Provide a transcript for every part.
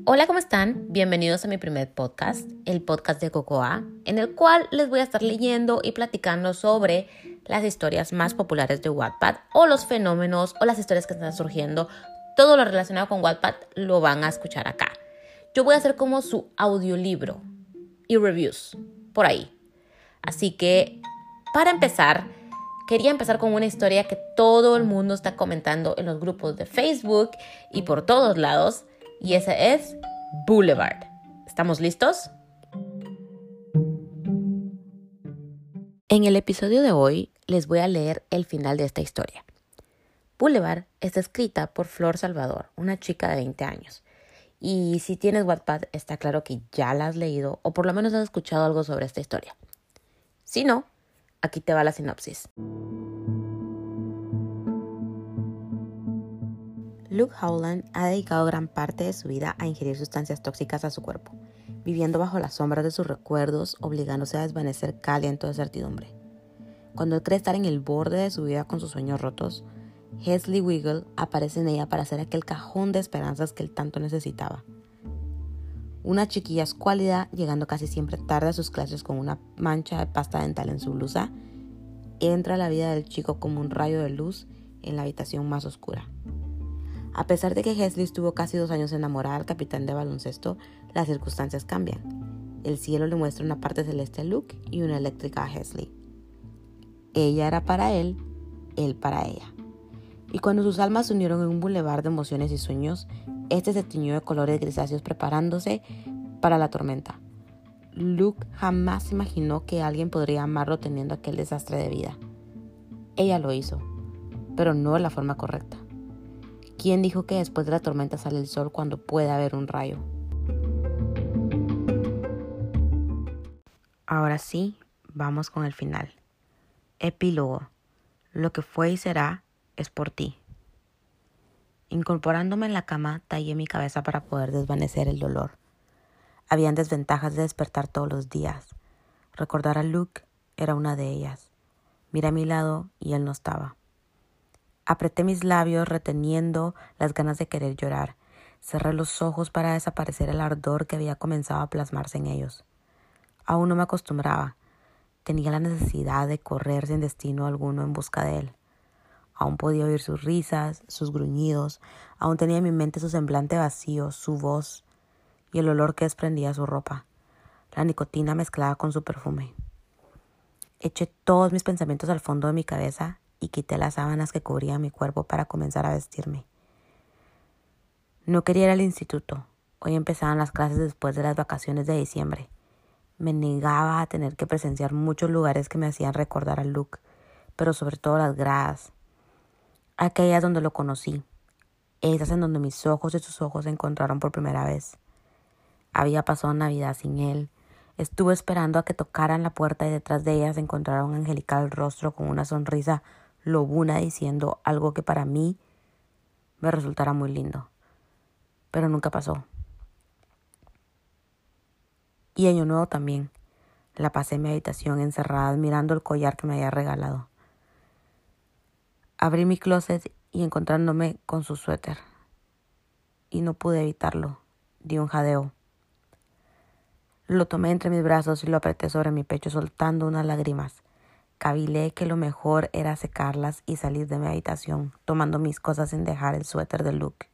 Hola, ¿cómo están? Bienvenidos a mi primer podcast, el podcast de Cocoa, en el cual les voy a estar leyendo y platicando sobre las historias más populares de Wattpad o los fenómenos o las historias que están surgiendo. Todo lo relacionado con Wattpad lo van a escuchar acá. Yo voy a hacer como su audiolibro y reviews por ahí. Así que, para empezar, quería empezar con una historia que todo el mundo está comentando en los grupos de Facebook y por todos lados. Y esa es Boulevard. ¿Estamos listos? En el episodio de hoy les voy a leer el final de esta historia. Boulevard está escrita por Flor Salvador, una chica de 20 años. Y si tienes Wattpad, está claro que ya la has leído o por lo menos has escuchado algo sobre esta historia. Si no, aquí te va la sinopsis. Luke Howland ha dedicado gran parte de su vida a ingerir sustancias tóxicas a su cuerpo, viviendo bajo las sombras de sus recuerdos, obligándose a desvanecer cada aliento de certidumbre. Cuando él cree estar en el borde de su vida con sus sueños rotos, Hesley Wiggle aparece en ella para ser aquel cajón de esperanzas que él tanto necesitaba. Una chiquilla escuálida, llegando casi siempre tarde a sus clases con una mancha de pasta dental en su blusa, entra a la vida del chico como un rayo de luz en la habitación más oscura. A pesar de que Hesley estuvo casi 2 años enamorada del capitán de baloncesto, las circunstancias cambian. El cielo le muestra una parte celeste a Luke y una eléctrica a Hesley. Ella era para él para ella. Y cuando sus almas se unieron en un bulevar de emociones y sueños, este se tiñó de colores grisáceos preparándose para la tormenta. Luke jamás imaginó que alguien podría amarlo teniendo aquel desastre de vida. Ella lo hizo, pero no de la forma correcta. ¿Quién dijo que después de la tormenta sale el sol cuando puede haber un rayo? Ahora sí, vamos con el final. Epílogo. Lo que fue y será es por ti. Incorporándome en la cama, tallé mi cabeza para poder desvanecer el dolor. Habían desventajas de despertar todos los días. Recordar a Luke era una de ellas. Miré a mi lado y él no estaba. Apreté mis labios reteniendo las ganas de querer llorar. Cerré los ojos para desaparecer el ardor que había comenzado a plasmarse en ellos. Aún no me acostumbraba. Tenía la necesidad de correr sin destino alguno en busca de él. Aún podía oír sus risas, sus gruñidos. Aún tenía en mi mente su semblante vacío, su voz y el olor que desprendía su ropa. La nicotina mezclada con su perfume. Eché todos mis pensamientos al fondo de mi cabeza y quité las sábanas que cubrían mi cuerpo para comenzar a vestirme. No quería ir al instituto. Hoy empezaban las clases después de las vacaciones de diciembre. Me negaba a tener que presenciar muchos lugares que me hacían recordar a Luke, pero sobre todo las gradas. Aquellas donde lo conocí, esas en donde mis ojos y sus ojos se encontraron por primera vez. Había pasado Navidad sin él. Estuve esperando a que tocaran la puerta y detrás de ella se encontrara un angelical rostro con una sonrisa lobuna diciendo algo que para mí me resultara muy lindo. Pero nunca pasó. Y Año Nuevo también. La pasé en mi habitación encerrada admirando el collar que me había regalado. Abrí mi closet y encontrándome con su suéter. Y no pude evitarlo. Di un jadeo. Lo tomé entre mis brazos y lo apreté sobre mi pecho soltando unas lágrimas. Cavilé que lo mejor era secarlas y salir de mi habitación, tomando mis cosas sin dejar el suéter de Luke.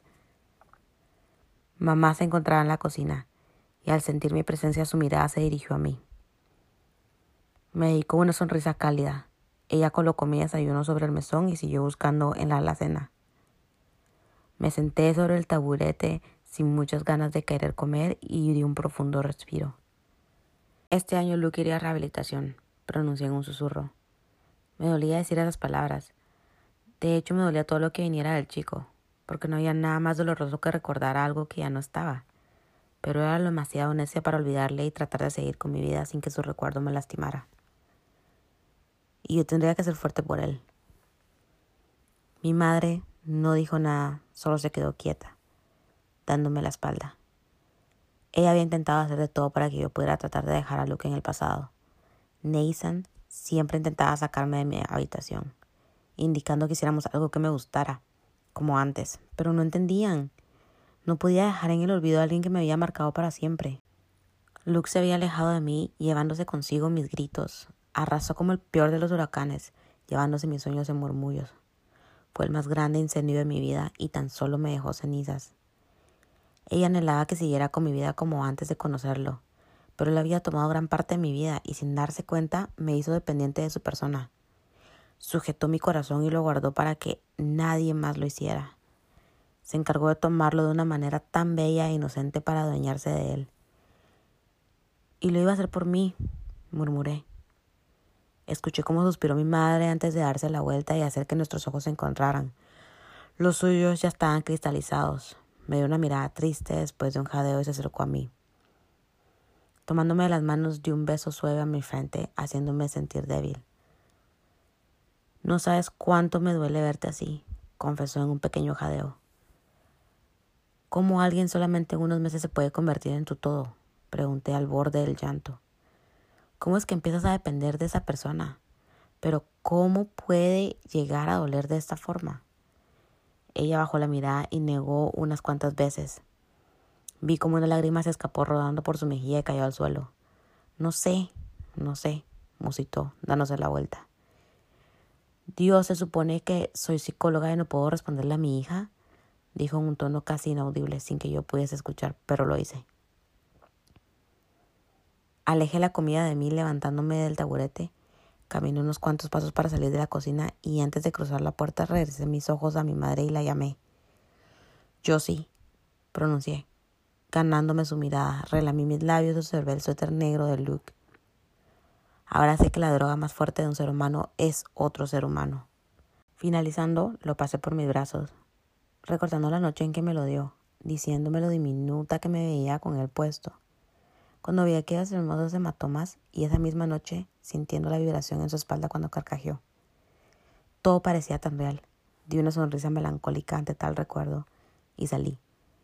Mamá se encontraba en la cocina y al sentir mi presencia su mirada se dirigió a mí. Me dedicó una sonrisa cálida. Ella colocó mi desayuno sobre el mesón y siguió buscando en la alacena. Me senté sobre el taburete sin muchas ganas de querer comer y di un profundo respiro. Este año Luke iría a rehabilitación, pronuncié en un susurro. Me dolía decir esas palabras. De hecho, me dolía todo lo que viniera del chico, porque no había nada más doloroso que recordar algo que ya no estaba. Pero era demasiado necia para olvidarle y tratar de seguir con mi vida sin que su recuerdo me lastimara. Y yo tendría que ser fuerte por él. Mi madre no dijo nada, solo se quedó quieta, dándome la espalda. Ella había intentado hacer de todo para que yo pudiera tratar de dejar a Luke en el pasado. Nathan siempre intentaba sacarme de mi habitación, indicando que hiciéramos algo que me gustara, como antes, pero no entendían. No podía dejar en el olvido a alguien que me había marcado para siempre. Luke se había alejado de mí, llevándose consigo mis gritos. Arrasó como el peor de los huracanes, llevándose mis sueños en murmullos. Fue el más grande incendio de mi vida y tan solo me dejó cenizas. Ella anhelaba que siguiera con mi vida como antes de conocerlo, pero él había tomado gran parte de mi vida y sin darse cuenta me hizo dependiente de su persona. Sujetó mi corazón y lo guardó para que nadie más lo hiciera. Se encargó de tomarlo de una manera tan bella e inocente para adueñarse de él. Y lo iba a hacer por mí, murmuré. Escuché cómo suspiró mi madre antes de darse la vuelta y hacer que nuestros ojos se encontraran. Los suyos ya estaban cristalizados. Me dio una mirada triste después de un jadeo y se acercó a mí. Tomándome de las manos dio un beso suave a mi frente, haciéndome sentir débil. No sabes cuánto me duele verte así, confesó en un pequeño jadeo. ¿Cómo alguien solamente en unos meses se puede convertir en tu todo? Pregunté al borde del llanto. ¿Cómo es que empiezas a depender de esa persona? Pero ¿cómo puede llegar a doler de esta forma? Ella bajó la mirada y negó unas cuantas veces. Vi como una lágrima se escapó rodando por su mejilla y cayó al suelo. No sé, musitó, dándose la vuelta. Dios, se supone que soy psicóloga y no puedo responderle a mi hija, dijo en un tono casi inaudible sin que yo pudiese escuchar, pero lo hice. Alejé la comida de mí levantándome del taburete, caminé unos cuantos pasos para salir de la cocina y antes de cruzar la puerta regresé mis ojos a mi madre y la llamé. Yo sí, pronuncié. Ganándome su mirada, relamí mis labios y observé el suéter negro de Luke. Ahora sé que la droga más fuerte de un ser humano es otro ser humano. Finalizando, lo pasé por mis brazos, recordando la noche en que me lo dio, diciéndome lo diminuta que me veía con él puesto. Cuando vi aquellos hermosos hematomas y esa misma noche sintiendo la vibración en su espalda cuando carcajeó. Todo parecía tan real. Di una sonrisa melancólica ante tal recuerdo y salí.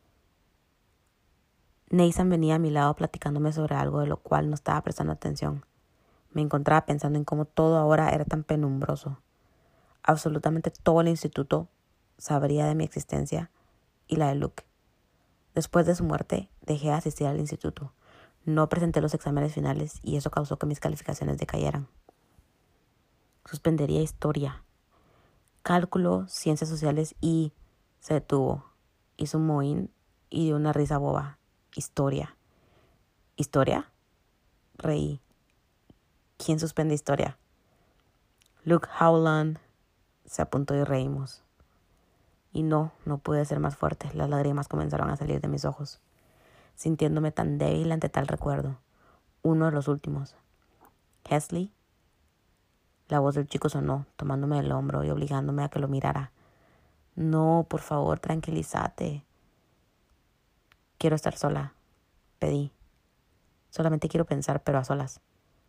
Nathan venía a mi lado platicándome sobre algo de lo cual no estaba prestando atención. Me encontraba pensando en cómo todo ahora era tan penumbroso. Absolutamente todo el instituto sabría de mi existencia y la de Luke. Después de su muerte, dejé de asistir al instituto. No presenté los exámenes finales y eso causó que mis calificaciones decayeran. Suspendería historia, cálculo, ciencias sociales y se detuvo. Hizo un mohín y dio una risa boba. Historia. ¿Historia? Reí. ¿Quién suspende historia? Luke Howland. Se apuntó y reímos. Y no pude ser más fuerte. Las lágrimas comenzaron a salir de mis ojos, sintiéndome tan débil ante tal recuerdo. Uno de los últimos. ¿Hesley? La voz del chico sonó, tomándome del hombro y obligándome a que lo mirara. No, por favor, tranquilízate. Quiero estar sola, pedí. Solamente quiero pensar, pero a solas.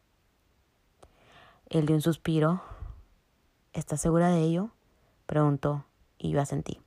Él dio un suspiro. ¿Estás segura de ello?, preguntó, y yo asentí.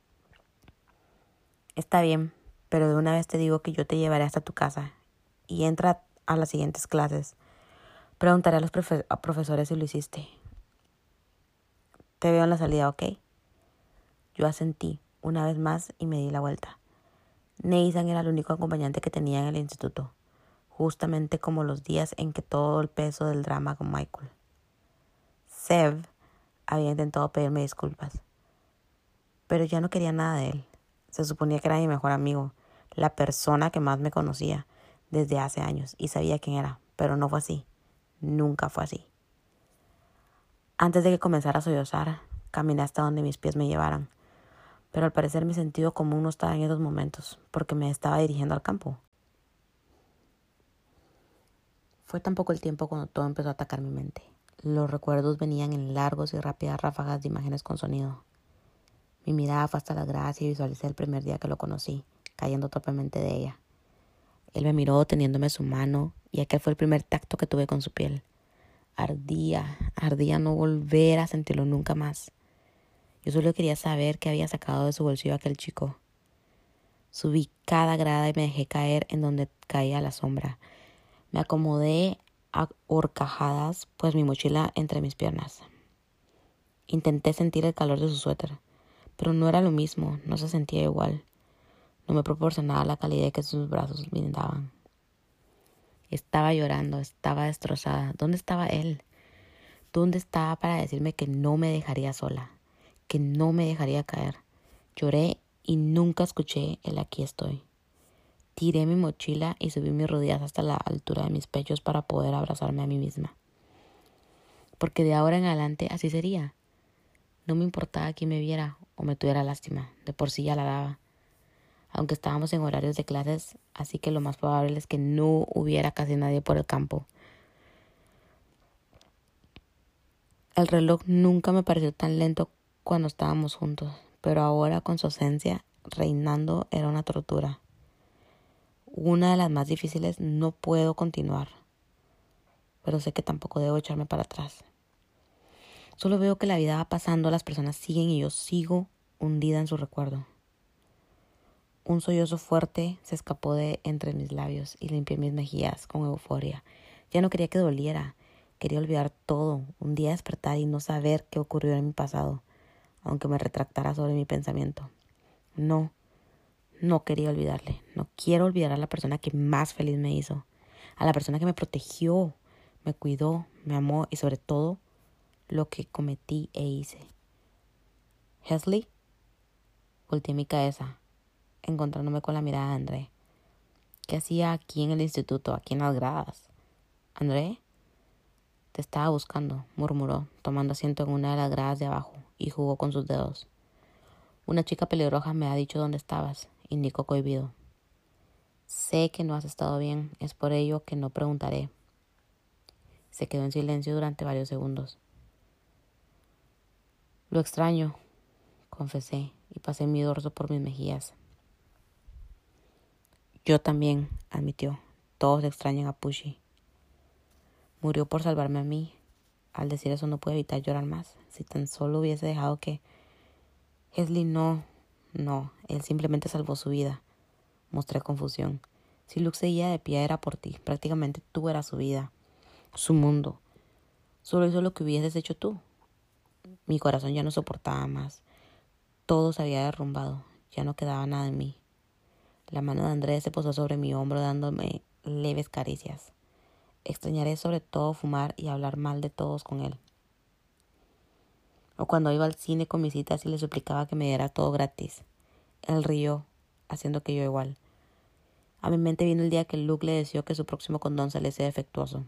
Está bien, pero de una vez te digo que yo te llevaré hasta tu casa y entra a las siguientes clases. Preguntaré a los profesores si lo hiciste. Te veo en la salida, ¿ok? Yo asentí una vez más y me di la vuelta. Nathan era el único acompañante que tenía en el instituto, justamente como los días en que todo el peso del drama con Michael. Sev había intentado pedirme disculpas, pero ya no quería nada de él. Se suponía que era mi mejor amigo, la persona que más me conocía desde hace años y sabía quién era, pero no fue así. Nunca fue así. Antes de que comenzara a sollozar, caminé hasta donde mis pies me llevaran, pero al parecer mi sentido común no estaba en esos momentos, porque me estaba dirigiendo al campo. Fue tan poco el tiempo cuando todo empezó a atacar mi mente. Los recuerdos venían en largos y rápidas ráfagas de imágenes con sonido. Mi mirada fue hasta las gradas y visualicé el primer día que lo conocí, cayendo torpemente de ella. Él me miró teniéndome su mano y aquel fue el primer tacto que tuve con su piel. Ardía no volver a sentirlo nunca más. Yo solo quería saber qué había sacado de su bolsillo aquel chico. Subí cada grada y me dejé caer en donde caía la sombra. Me acomodé a horcajadas, pues mi mochila entre mis piernas. Intenté sentir el calor de su suéter, pero no era lo mismo, no se sentía igual. No me proporcionaba la calidez que sus brazos brindaban. Estaba llorando, estaba destrozada. ¿Dónde estaba él? ¿Dónde estaba para decirme que no me dejaría sola? Que no me dejaría caer. Lloré y nunca escuché el aquí estoy. Tiré mi mochila y subí mis rodillas hasta la altura de mis pechos para poder abrazarme a mí misma. Porque de ahora en adelante así sería. No me importaba quién me viera o me tuviera lástima. De por sí ya la daba. Aunque estábamos en horarios de clases, así que lo más probable es que no hubiera casi nadie por el campo. El reloj nunca me pareció tan lento cuando estábamos juntos, pero ahora con su ausencia reinando era una tortura. Una de las más difíciles. No puedo continuar, pero sé que tampoco debo echarme para atrás. Solo veo que la vida va pasando, las personas siguen y yo sigo hundida en su recuerdo. Un sollozo fuerte se escapó de entre mis labios y limpié mis mejillas con euforia. Ya no quería que doliera. Quería olvidar todo, un día despertar y no saber qué ocurrió en mi pasado, aunque me retractara sobre mi pensamiento. No quería olvidarle. No quiero olvidar a la persona que más feliz me hizo, a la persona que me protegió, me cuidó, me amó y sobre todo lo que cometí e hice. Hesley, volteé mi cabeza, encontrándome con la mirada de André. ¿Qué hacía aquí en el instituto, aquí en las gradas? ¿André? Te estaba buscando, murmuró, tomando asiento en una de las gradas de abajo, y jugó con sus dedos. Una chica pelirroja me ha dicho dónde estabas, indicó cohibido. Sé que no has estado bien, es por ello que no preguntaré. Se quedó en silencio durante varios segundos. Lo extraño, confesé, y pasé mi dorso por mis mejillas. Yo también, admitió. Todos extrañan a Pushy. Murió por salvarme a mí. Al decir eso no pude evitar llorar más. Si tan solo hubiese dejado que... Hesley no, él simplemente salvó su vida. Mostré confusión. Si Luke seguía de pie era por ti. Prácticamente tú eras su vida, su mundo. Solo hizo lo que hubieses hecho tú. Mi corazón ya no soportaba más. Todo se había derrumbado. Ya no quedaba nada en mí. La mano de Andrés se posó sobre mi hombro dándome leves caricias. Extrañaré sobre todo fumar y hablar mal de todos con él. O cuando iba al cine con mis citas y le suplicaba que me diera todo gratis. Él rió, haciendo que yo igual. A mi mente vino el día que Luke le deseó que su próximo condón saliese defectuoso.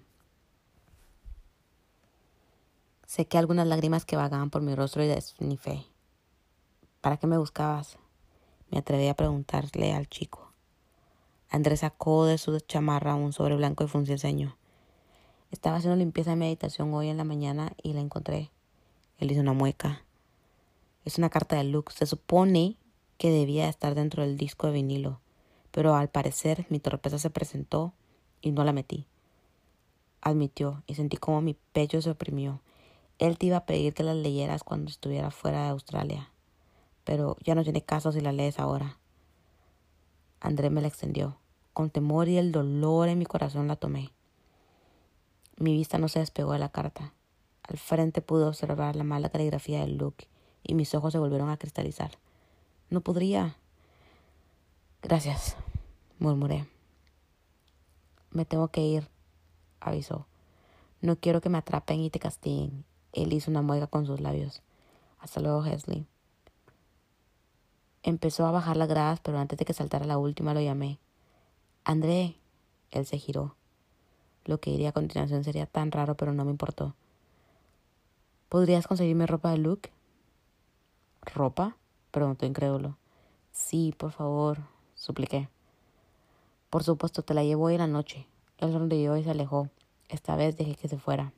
Sequé algunas lágrimas que vagaban por mi rostro y desnifé. ¿Para qué me buscabas? Me atreví a preguntarle al chico. Andrés sacó de su chamarra un sobre blanco y frunció el ceño. Estaba haciendo limpieza de meditación hoy en la mañana y la encontré. Él hizo una mueca. Es una carta de Luke. Se supone que debía estar dentro del disco de vinilo, pero al parecer mi torpeza se presentó y no la metí. Admitió y sentí como mi pecho se oprimió. Él te iba a pedir que las leyeras cuando estuviera fuera de Australia, pero ya no tiene caso si la lees ahora. André me la extendió. Con temor y el dolor en mi corazón la tomé. Mi vista no se despegó de la carta. Al frente pude observar la mala caligrafía de Luke y mis ojos se volvieron a cristalizar. No podría. Gracias, murmuré. Me tengo que ir, avisó. No quiero que me atrapen y te castiguen. Él hizo una mueca con sus labios. Hasta luego, Hesley. Empezó a bajar las gradas, pero antes de que saltara la última lo llamé. André. Él se giró. Lo que diría a continuación sería tan raro, pero no me importó. ¿Podrías conseguirme ropa de Luke? ¿Ropa? Preguntó incrédulo. Sí, por favor, supliqué. Por supuesto, te la llevo hoy en la noche. Él sonrió y se alejó. Esta vez dejé que se fuera.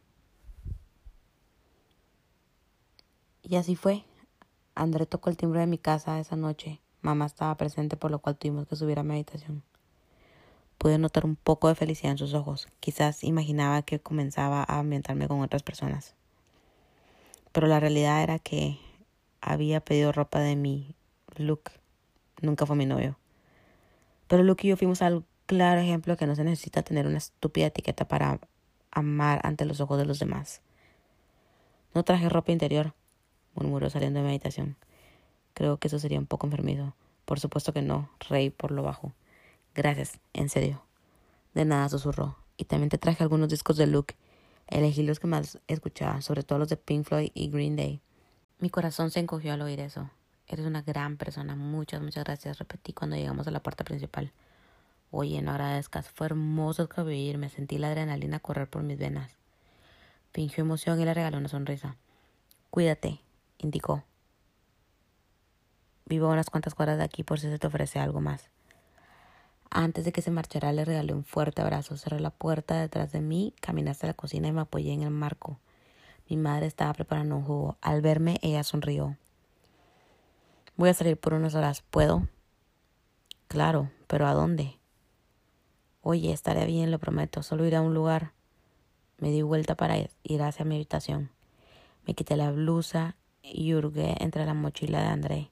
Y así fue. André tocó el timbre de mi casa esa noche. Mamá estaba presente, por lo cual tuvimos que subir a mi habitación. Pude notar un poco de felicidad en sus ojos. Quizás imaginaba que comenzaba a ambientarme con otras personas. Pero la realidad era que había pedido ropa de mí. Luke nunca fue mi novio. Pero Luke y yo fuimos al claro ejemplo de que no se necesita tener una estúpida etiqueta para amar ante los ojos de los demás. No traje ropa interior, murmuró saliendo de mi habitación. Creo que eso sería un poco enfermizo. Por supuesto que no, reí por lo bajo. Gracias, en serio. De nada, susurró. Y también te traje algunos discos de Luke. Elegí los que más escuchaba, sobre todo los de Pink Floyd y Green Day. Mi corazón se encogió al oír eso. Eres una gran persona. Muchas gracias, repetí cuando llegamos a la puerta principal. Oye, no agradezcas. Fue hermoso el que oír. Me sentí la adrenalina correr por mis venas. Fingió emoción y le regaló una sonrisa. Cuídate, indicó. Vivo a unas cuantas cuadras de aquí por si se te ofrece algo más. Antes de que se marchara le regalé un fuerte abrazo. Cerré la puerta detrás de mí, caminé hasta la cocina y me apoyé en el marco. Mi madre estaba preparando un jugo. Al verme, ella sonrió. Voy a salir por unas horas. ¿Puedo? Claro, pero ¿a dónde? Oye, estaré bien, lo prometo. Solo iré a un lugar. Me di vuelta para ir hacia mi habitación. Me quité la blusa y hurgué entre la mochila de André.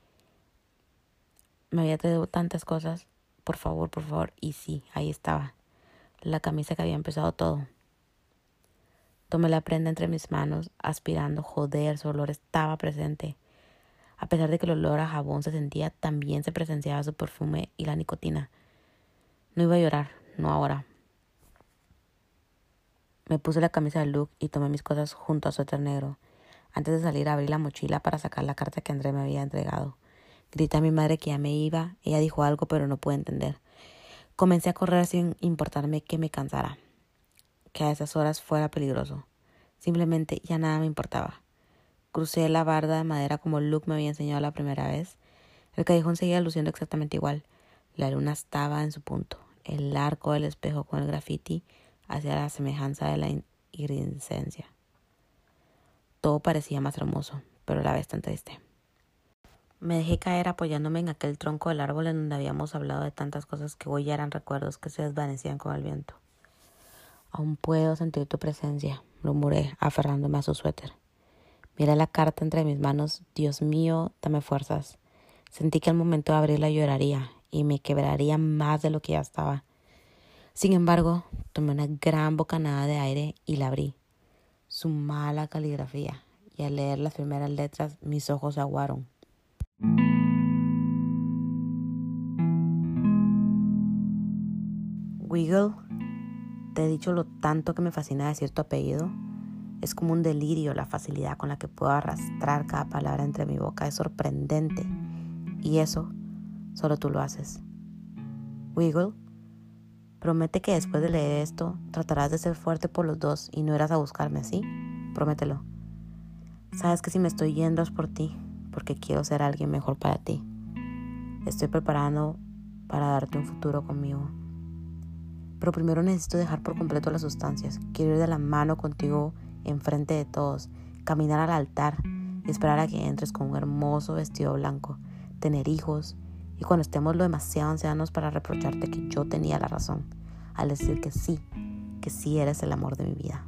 Me había traído tantas cosas. Por favor. Y sí, ahí estaba. La camisa que había empezado todo. Tomé la prenda entre mis manos, aspirando. Joder, su olor estaba presente. A pesar de que el olor a jabón se sentía, también se presenciaba su perfume y la nicotina. No iba a llorar, no ahora. Me puse la camisa de Luke y tomé mis cosas junto a suéter negro. Antes de salir abrí la mochila para sacar la carta que André me había entregado. Grité a mi madre que ya me iba. Ella dijo algo, pero no pude entender. Comencé a correr sin importarme que me cansara, que a esas horas fuera peligroso. Simplemente ya nada me importaba. Crucé la barda de madera como Luke me había enseñado la primera vez. El callejón seguía luciendo exactamente igual. La luna estaba en su punto. El arco del espejo con el grafiti hacía la semejanza de la iridiscencia. Todo parecía más hermoso, pero a la vez tan triste. Me dejé caer apoyándome en aquel tronco del árbol en donde habíamos hablado de tantas cosas que hoy ya eran recuerdos que se desvanecían con el viento. Aún puedo sentir tu presencia, murmuré, aferrándome a su suéter. Miré la carta entre mis manos. Dios mío, dame fuerzas. Sentí que al momento de abrirla lloraría y me quebraría más de lo que ya estaba. Sin embargo, tomé una gran bocanada de aire y la abrí. Su mala caligrafía, y al leer las primeras letras mis ojos se aguaron. Wiggle, te he dicho lo tanto que me fascina decir tu apellido. Es como un delirio la facilidad con la que puedo arrastrar cada palabra entre mi boca. Es sorprendente. Y eso solo tú lo haces. Wiggle, promete que después de leer esto tratarás de ser fuerte por los dos y no irás a buscarme, ¿sí? Promételo. Sabes que si me estoy yendo es por ti, porque quiero ser alguien mejor para ti. Estoy preparando para darte un futuro conmigo. Pero primero necesito dejar por completo las sustancias. Quiero ir de la mano contigo enfrente de todos, caminar al altar y esperar a que entres con un hermoso vestido blanco, tener hijos y cuando estemos lo demasiado ancianos para reprocharte que yo tenía la razón al decir que sí eres el amor de mi vida.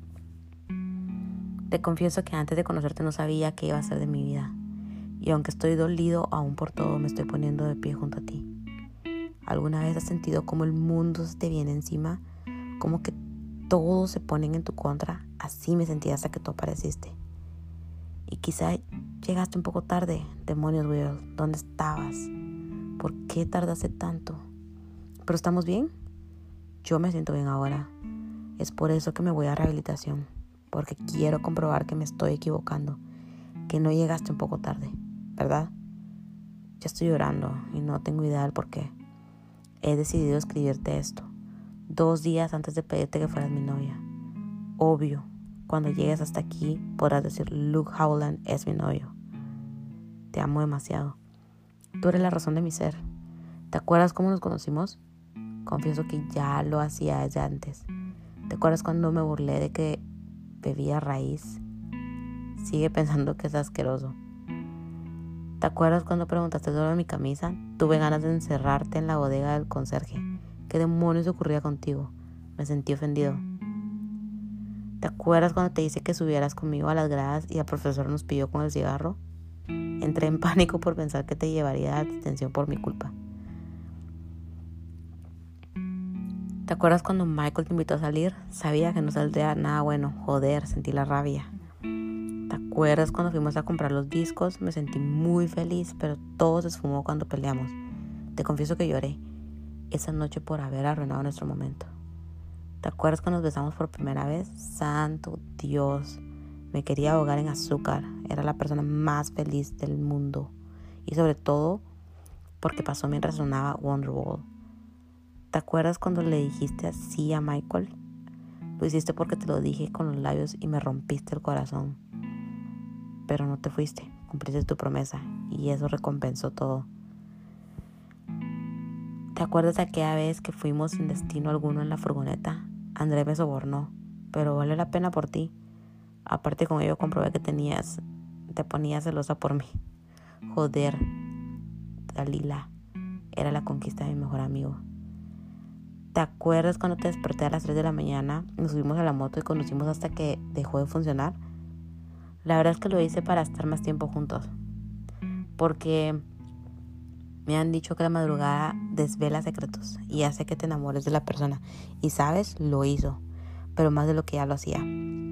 Te confieso que antes de conocerte no sabía qué iba a ser de mi vida y aunque estoy dolido aún por todo me estoy poniendo de pie junto a ti. ¿Alguna vez has sentido como el mundo se te viene encima? Como que todos se ponen en tu contra. Así me sentí hasta que tú apareciste. Y quizá llegaste un poco tarde. Demonios, Will, ¿dónde estabas? ¿Por qué tardaste tanto? ¿Pero estamos bien? Yo me siento bien ahora. Es por eso que me voy a rehabilitación. Porque quiero comprobar que me estoy equivocando. Que no llegaste un poco tarde, ¿verdad? Ya estoy llorando y no tengo idea del por qué. He decidido escribirte esto 2 días antes de pedirte que fueras mi novia. Obvio, cuando llegues hasta aquí podrás decir Luke Howland es mi novio. Te amo demasiado. Tú eres la razón de mi ser. ¿Te acuerdas cómo nos conocimos? Confieso que ya lo hacía desde antes. ¿Te acuerdas cuando me burlé de que bebía raíz? Sigue pensando que es asqueroso. ¿Te acuerdas cuando preguntaste sobre mi camisa? Tuve ganas de encerrarte en la bodega del conserje. ¿Qué demonios ocurría contigo? Me sentí ofendido. ¿Te acuerdas cuando te dije que subieras conmigo a las gradas y el profesor nos pidió con el cigarro? Entré en pánico por pensar que te llevaría a detención por mi culpa. ¿Te acuerdas cuando Michael te invitó a salir? Sabía que no saldría nada bueno. Joder, sentí la rabia. ¿Te ¿Te acuerdas cuando fuimos a comprar los discos? Me sentí muy feliz, pero todo se esfumó cuando peleamos. Te confieso que lloré esa noche por haber arruinado nuestro momento. ¿Te acuerdas cuando nos besamos por primera vez? Santo Dios, me quería ahogar en azúcar. Era la persona más feliz del mundo. Y sobre todo porque pasó mientras sonaba Wonderwall. ¿Te acuerdas cuando le dijiste así a Michael? Lo hiciste porque te lo dije con los labios y me rompiste el corazón. Pero no te fuiste, cumpliste tu promesa y eso recompensó todo. ¿Te acuerdas de aquella vez que fuimos sin destino alguno en la furgoneta? André me sobornó, pero vale la pena por ti. Aparte con ello comprobé que te ponías celosa por mí. Joder, Dalila, era la conquista de mi mejor amigo. ¿Te acuerdas cuando te desperté a las 3 de la mañana? Nos subimos a la moto y conducimos hasta que dejó de funcionar. La verdad es que lo hice para estar más tiempo juntos. Porque me han dicho que la madrugada desvela secretos y hace que te enamores de la persona. Y sabes, lo hizo, pero más de lo que ya lo hacía.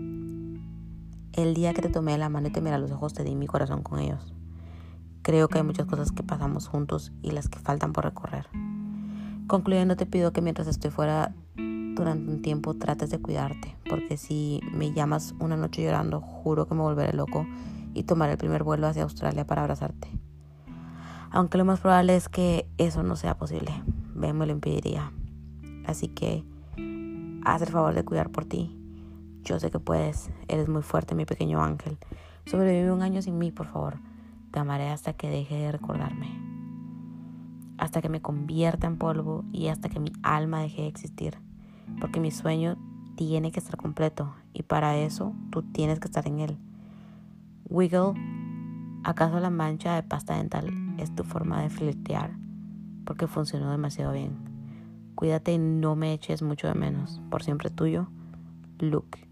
El día que te tomé de la mano y te miré a los ojos, te di mi corazón con ellos. Creo que hay muchas cosas que pasamos juntos y las que faltan por recorrer. Concluyendo, te pido que mientras estoy fuera durante un tiempo trates de cuidarte, porque si me llamas una noche llorando, juro que me volveré loco y tomaré el primer vuelo hacia Australia para abrazarte. Aunque lo más probable es que eso no sea posible, Ben me lo impediría. Así que haz el favor de cuidar por ti. Yo sé que puedes, eres muy fuerte, mi pequeño ángel. Sobrevive un año sin mí, por favor. Te amaré hasta que deje de recordarme, hasta que me convierta en polvo y hasta que mi alma deje de existir. Porque mi sueño tiene que estar completo y para eso tú tienes que estar en él. Wiggle, ¿acaso la mancha de pasta dental es tu forma de flirtear? Porque funcionó demasiado bien. Cuídate y no me eches mucho de menos. Por siempre tuyo, Luke.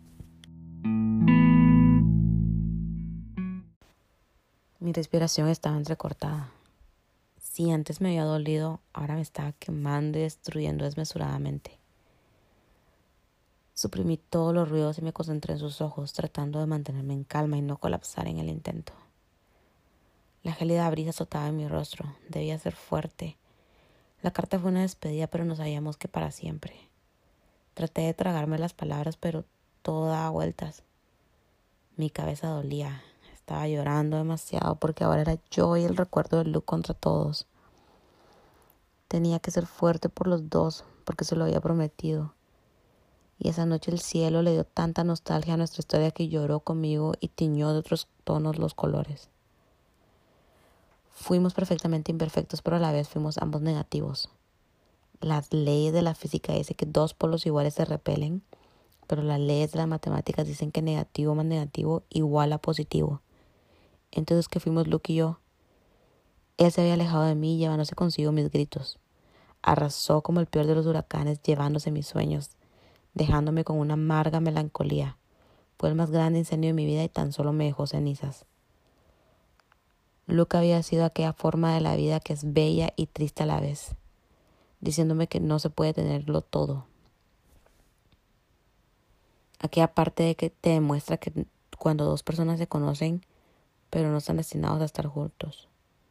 Mi respiración estaba entrecortada. Si antes me había dolido, ahora me estaba quemando y destruyendo desmesuradamente. Suprimí todos los ruidos y me concentré en sus ojos, tratando de mantenerme en calma y no colapsar en el intento. La gélida brisa azotaba en mi rostro. Debía ser fuerte. La carta fue una despedida, pero no sabíamos que para siempre. Traté de tragarme las palabras, pero todo daba vueltas. Mi cabeza dolía. Estaba llorando demasiado porque ahora era yo y el recuerdo de Luke contra todos. Tenía que ser fuerte por los dos, porque se lo había prometido. Y esa noche el cielo le dio tanta nostalgia a nuestra historia que lloró conmigo y tiñó de otros tonos los colores. Fuimos perfectamente imperfectos, pero a la vez fuimos ambos negativos. Las leyes de la física dicen que dos polos iguales se repelen, pero las leyes de las matemáticas dicen que negativo más negativo igual a positivo. Entonces, ¿qué fuimos Luke y yo? Él se había alejado de mí, llevándose consigo mis gritos. Arrasó como el peor de los huracanes, llevándose mis sueños, dejándome con una amarga melancolía. Fue el más grande incendio de mi vida y tan solo me dejó cenizas. Luke había sido aquella forma de la vida que es bella y triste a la vez, diciéndome que no se puede tenerlo todo. Aquella parte de que te demuestra que cuando dos personas se conocen, pero no están destinados a estar juntos.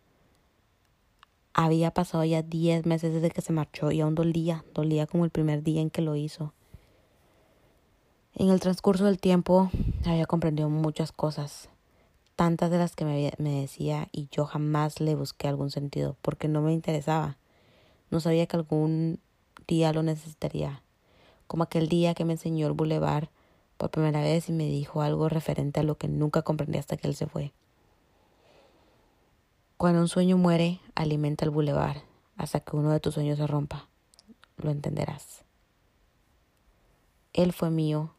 Había pasado ya 10 meses desde que se marchó y aún dolía como el primer día en que lo hizo. En el transcurso del tiempo había comprendido muchas cosas, tantas de las que me decía y yo jamás le busqué algún sentido porque no me interesaba. No sabía que algún día lo necesitaría, como aquel día que me enseñó el bulevar por primera vez y me dijo algo referente a lo que nunca comprendí hasta que él se fue. Cuando un sueño muere, alimenta el bulevar hasta que uno de tus sueños se rompa. Lo entenderás. Él fue mío.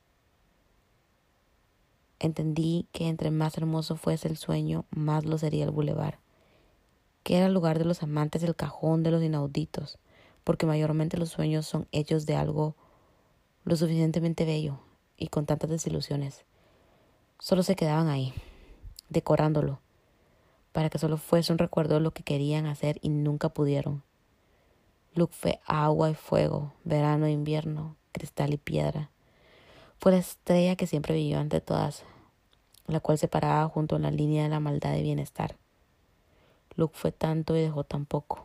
Entendí que entre más hermoso fuese el sueño, más lo sería el bulevar, que era el lugar de los amantes, el cajón de los inauditos, porque mayormente los sueños son hechos de algo lo suficientemente bello y con tantas desilusiones. Solo se quedaban ahí, decorándolo, para que solo fuese un recuerdo de lo que querían hacer y nunca pudieron. Luke fue agua y fuego, verano e invierno, cristal y piedra. Fue la estrella que siempre vivió ante todas. la cual se paraba junto a la línea de la maldad y bienestar. Luke fue tanto y dejó tan poco.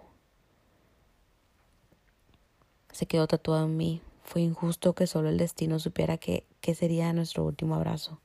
Se quedó tatuado en mí. Fue injusto que solo el destino supiera qué sería nuestro último abrazo.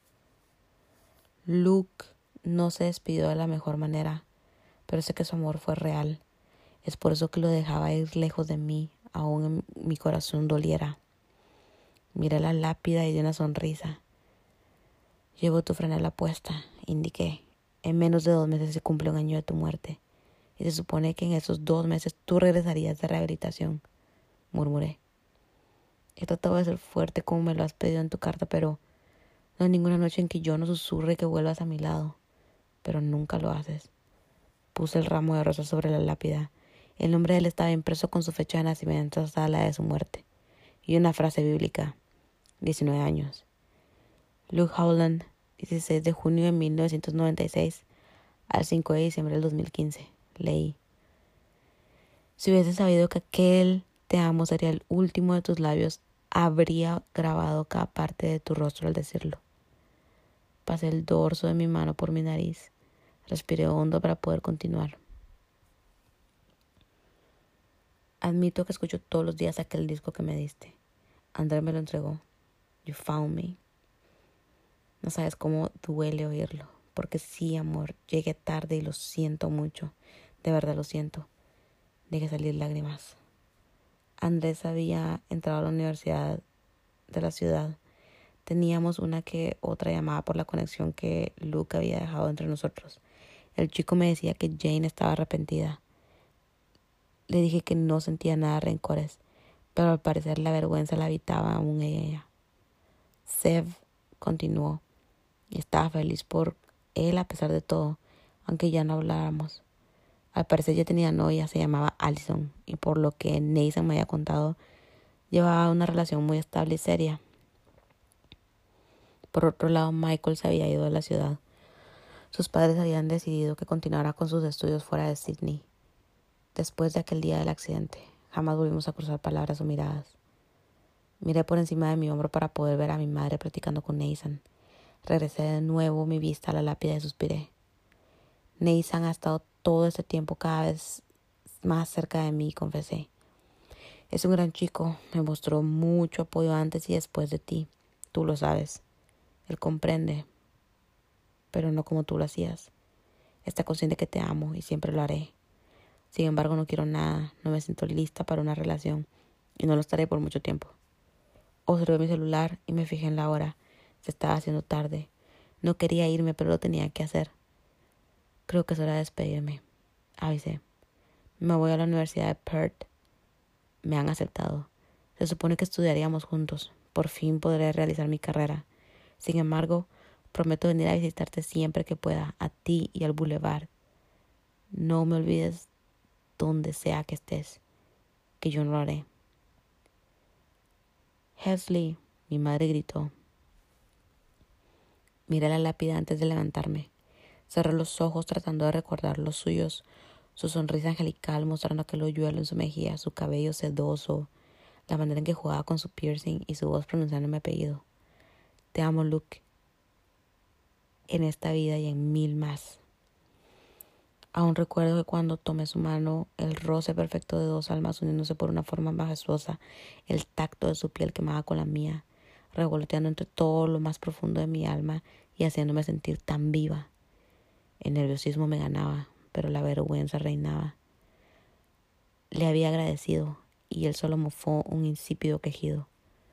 Luke no se despidió de la mejor manera, pero sé que su amor fue real. Es por eso que lo dejaba ir lejos de mí, aún en mi corazón doliera. Miré la lápida y di una sonrisa. Llevo tu franela puesta, indiqué. En menos de 2 meses se cumple 1 año de tu muerte. Y se supone que en esos 2 meses tú regresarías de rehabilitación, murmuré. He tratado de ser fuerte como me lo has pedido en tu carta, pero no hay ninguna noche en que yo no susurre que vuelvas a mi lado. Pero nunca lo haces. Puse el ramo de rosas sobre la lápida. El nombre de él estaba impreso con su fecha de nacimiento hasta la de su muerte. Y una frase bíblica. 19 años. Luke Howland, 16 de junio de 1996 al 5 de diciembre del 2015. Leí. Si hubiese sabido que aquel te amo sería el último de tus labios, habría grabado cada parte de tu rostro al decirlo. Pasé el dorso de mi mano por mi nariz. Respiré hondo para poder continuar. Admito que escucho todos los días aquel disco que me diste. André me lo entregó. You found me. No sabes cómo duele oírlo. Porque sí, amor, llegué tarde y lo siento mucho. De verdad lo siento. Dejé salir lágrimas. Andrés había entrado a la universidad de la ciudad. Teníamos una que otra llamada por la conexión que Luke había dejado entre nosotros. El chico me decía que Jane estaba arrepentida. Le dije que no sentía nada de rencores, pero al parecer la vergüenza la habitaba aún en ella. Sev continuó y estaba feliz por él a pesar de todo, aunque ya no habláramos. Al parecer ya tenía novia, se llamaba Allison, y por lo que Nathan me había contado, llevaba una relación muy estable y seria. Por otro lado, Michael se había ido de la ciudad. Sus padres habían decidido que continuara con sus estudios fuera de Sydney. Después de aquel día del accidente, jamás volvimos a cruzar palabras o miradas. Miré por encima de mi hombro para poder ver a mi madre platicando con Nathan. Regresé de nuevo mi vista a la lápida y suspiré. Nathan ha estado todo este tiempo cada vez más cerca de mí, confesé. Es un gran chico, me mostró mucho apoyo antes y después de ti. Tú lo sabes. Él comprende, pero no como tú lo hacías. Está consciente que te amo y siempre lo haré. Sin embargo, no quiero nada, no me siento lista para una relación y no lo estaré por mucho tiempo. Observé mi celular y me fijé en la hora. Se estaba haciendo tarde. No quería irme, pero lo tenía que hacer. Creo que es hora de despedirme. Avisé. Me voy a la Universidad de Perth. Me han aceptado. Se supone que estudiaríamos juntos. Por fin podré realizar mi carrera. Sin embargo, prometo venir a visitarte siempre que pueda, a ti y al Boulevard. No me olvides donde sea que estés, que yo no lo haré. Hesley, mi madre gritó. Miré la lápida antes de levantarme. Cerré los ojos tratando de recordar los suyos, su sonrisa angelical mostrando aquel hoyuelo en su mejilla, su cabello sedoso, la manera en que jugaba con su piercing y su voz pronunciando mi apellido. Te amo, Luke, en esta vida y en 1000 más. Aún recuerdo que cuando tomé su mano, el roce perfecto de 2 almas uniéndose por una forma majestuosa, el tacto de su piel quemaba con la mía, revoloteando entre todo lo más profundo de mi alma y haciéndome sentir tan viva. El nerviosismo me ganaba, pero la vergüenza reinaba. Le había agradecido y él solo mofó un insípido quejido.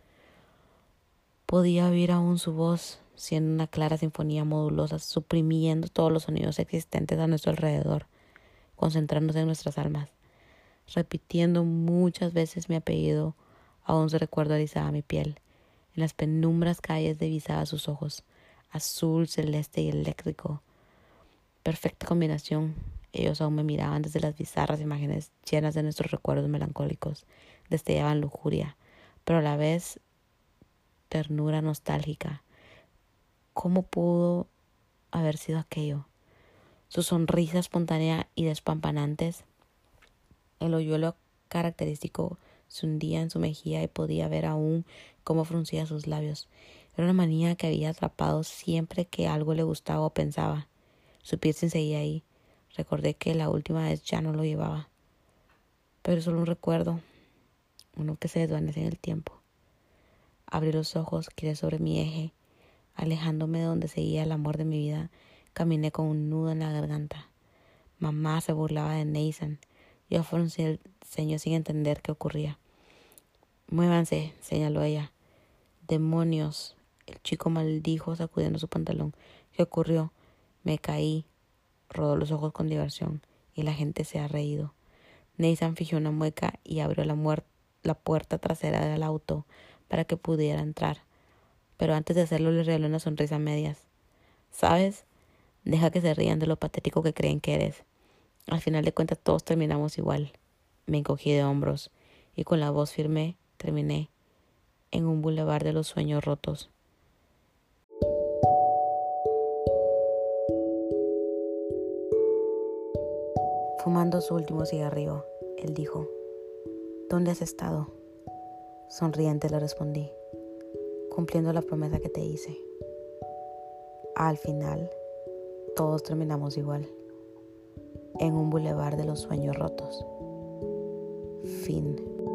Podía oír aún su voz, siendo una clara sinfonía modulosa, suprimiendo todos los sonidos existentes a nuestro alrededor, concentrándose en nuestras almas. Repitiendo muchas veces mi apellido, aún se recuerdo erizaba mi piel. En las penumbras calles divisaba sus ojos, azul, celeste y eléctrico. Perfecta combinación. Ellos aún me miraban desde las bizarras imágenes llenas de nuestros recuerdos melancólicos. Destellaban lujuria, pero a la vez ternura nostálgica. ¿Cómo pudo haber sido aquello? Su sonrisa espontánea y despampanantes. El hoyuelo característico se hundía en su mejilla y podía ver aún cómo fruncía sus labios. Era una manía que había atrapado siempre que algo le gustaba o pensaba. Su piercing seguía ahí. Recordé que la última vez ya no lo llevaba. Pero solo un recuerdo, uno que se desvanece en el tiempo. Abrí los ojos, giré sobre mi eje, alejándome de donde seguía el amor de mi vida. Caminé con un nudo en la garganta. Mamá se burlaba de Nathan. Yo fruncí el ceño sin entender qué ocurría. Muévanse, señaló ella. Demonios. El chico maldijo sacudiendo su pantalón. ¿Qué ocurrió? Me caí. Rodó los ojos con diversión. Y la gente se ha reído. Nathan fijó una mueca y abrió la puerta trasera del auto para que pudiera entrar. Pero antes de hacerlo le regaló una sonrisa a medias. ¿Sabes? Deja que se rían de lo patético que creen que eres. Al final de cuentas todos terminamos igual. Me encogí de hombros y con la voz firme terminé en un bulevar de los sueños rotos. Fumando su último cigarrillo, él dijo: ¿Dónde has estado? Sonriente le respondí: cumpliendo la promesa que te hice. Al final, todos terminamos igual, en un bulevar de los sueños rotos. Fin.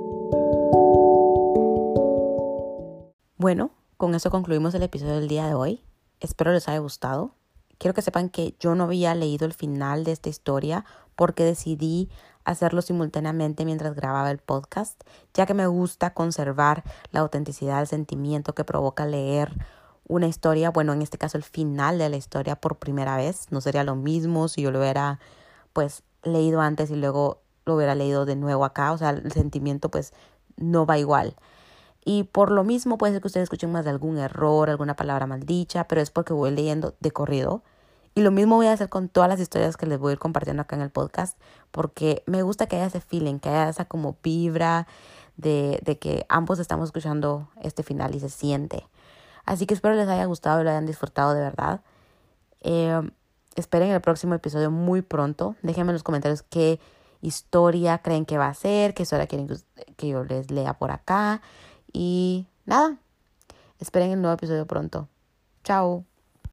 Bueno, con eso concluimos el episodio del día de hoy. Espero les haya gustado. Quiero que sepan que yo no había leído el final de esta historia porque decidí hacerlo simultáneamente mientras grababa el podcast, ya que me gusta conservar la autenticidad, el sentimiento que provoca leer una historia, bueno, en este caso el final de la historia por primera vez. No sería lo mismo si yo lo hubiera leído antes y luego lo hubiera leído de nuevo acá, o sea, el sentimiento no va igual. Y por lo mismo puede ser que ustedes escuchen más de algún error, alguna palabra mal dicha, pero es porque voy leyendo de corrido. Y lo mismo voy a hacer con todas las historias que les voy a ir compartiendo acá en el podcast, porque me gusta que haya ese feeling, que haya esa como vibra de que ambos estamos escuchando este final y se siente. Así que espero les haya gustado y lo hayan disfrutado de verdad. Esperen el próximo episodio muy pronto. Déjenme en los comentarios qué historia creen que va a ser, qué historia quieren que yo les lea por acá. Y nada, esperen el nuevo episodio pronto. Chao.